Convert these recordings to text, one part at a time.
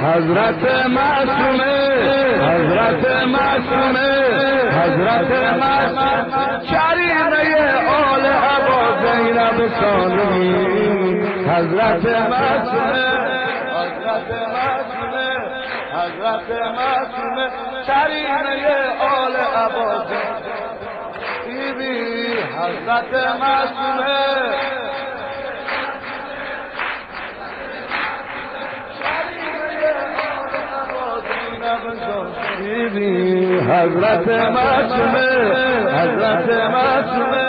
حضرت معصومه حضرت معصومه حضرت معصومه کریمه آل ابا زینب ثانی حضرت معصومه حضرت معصومه حضرت معصومه کریمه آل ابا زینب بیبی حضرت معصومه حضرت معصومه حضرت معصومه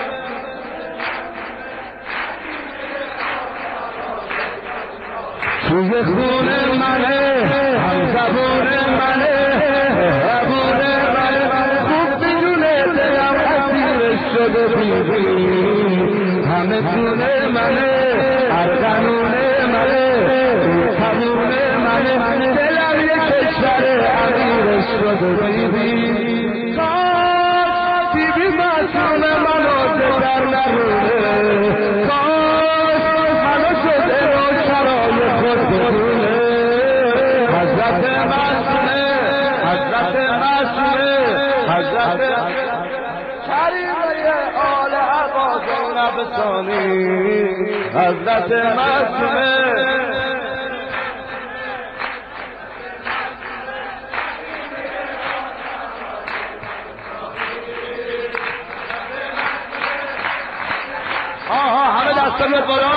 توی خون منه هم زبون منه زبون منه خوب بدونه دلم اسیرش شده بیبی همه خونه منه ارغنون منه تمون منه دلم یک کشور امیرش شده بیبی کاش بیبی معصوم منو دگر نرونه کاش منو شده نوشرای خود بدونه حضرت معصومه حضرت معصومه حضرت کریمه آل ابا زینب ثانی حضرت معصومه همه دستان بالا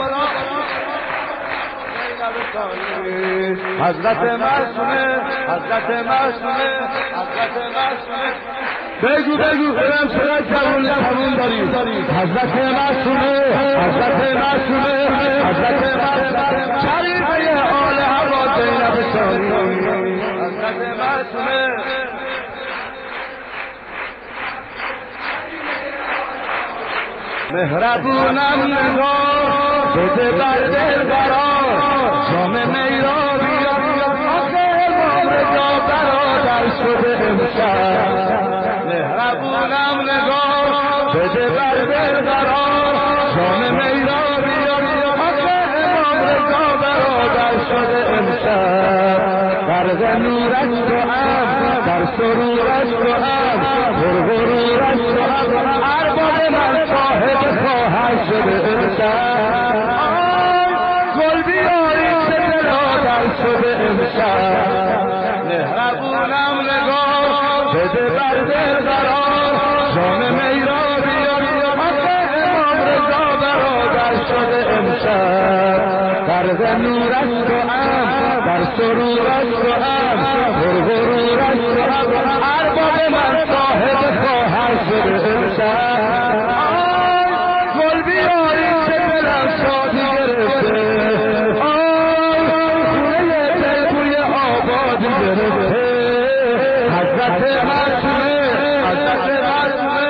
حضرت معصومه حضرت معصومه حضرت معصومه بگو برم چقدر جوون داری حضرت معصومه حضرت معصومه حضرت معصومه کریمه آل ابا زینب ثانی حضرت معصومه مهربونم نگاه بده بر دل قرار شام میرا بیا آخه امام رضا برادر شده امشب مهربونم نگاه بده بر دل قرار شام میرا بیا آخه امام رضا برادر شده امشب غرق نورش توام در سرورش توام غرغرورش توام ارباب من صاحب خواهر شده امشب گل بیاری چه برادر شده امشب مهربونم نگاه بده بر دل قرار شام میرا بیار آخه امام رضا برادر شده امشب غرق نورش توام در سرورش توام غرغرورش توام ارباب من صاحب خواهر شده امشب گل بیاری چه دلم شادی گرفته خونه دل بوی آبادی گرفته حضرت معصومه حضرت معصومه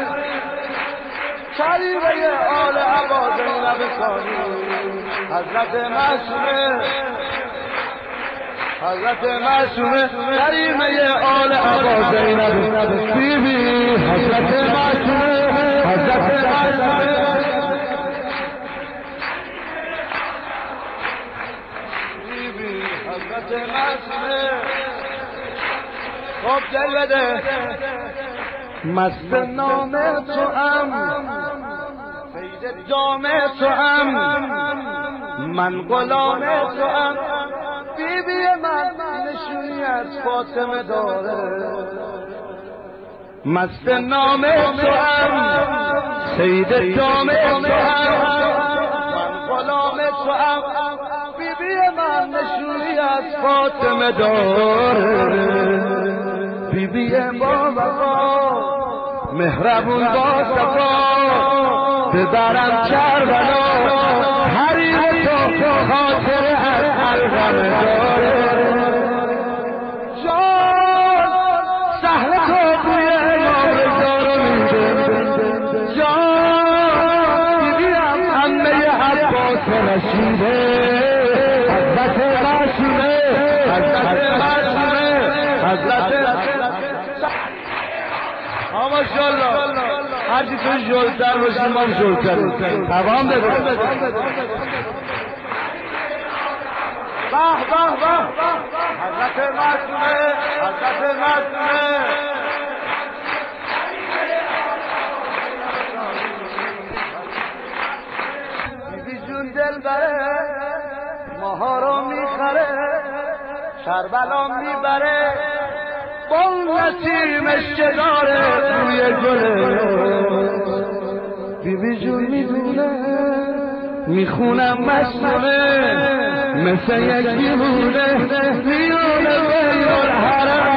کریمه آل ابا زینب ثانی حضرت معصومه حضرت معصومه کریمه آل ابا زینب بیبی حضرت معصومه حضرت معصومه بیبی حضرت معصومه خب دل بده مست نام توام قید دام توام من غلام توام بیبی من نشونی از فاطمه داره مست نام توام سید دام توام من غلام توام بیبی من نشونی از فاطمه داره بیبی با وفا مهربون با صفا ببرم کربلا حریم تو خاطر از حلقم داره جان سهل تو بوی امام رضا رو میده جان بیبیم عمه عباس رشیده حضرت معصومه حضرت معصومه حضرت ماشاءالله هرچی تو جلتر باشی ما جلتر تمام بده حضرت معصومه حضرت معصومه بیبی جون دل بره ماها رو میخره کربلا میبره با نسیمش که داره روی گله بیبی جون میدونه میخونم مسئوله مثل یک دیوونه میونه بین الحرم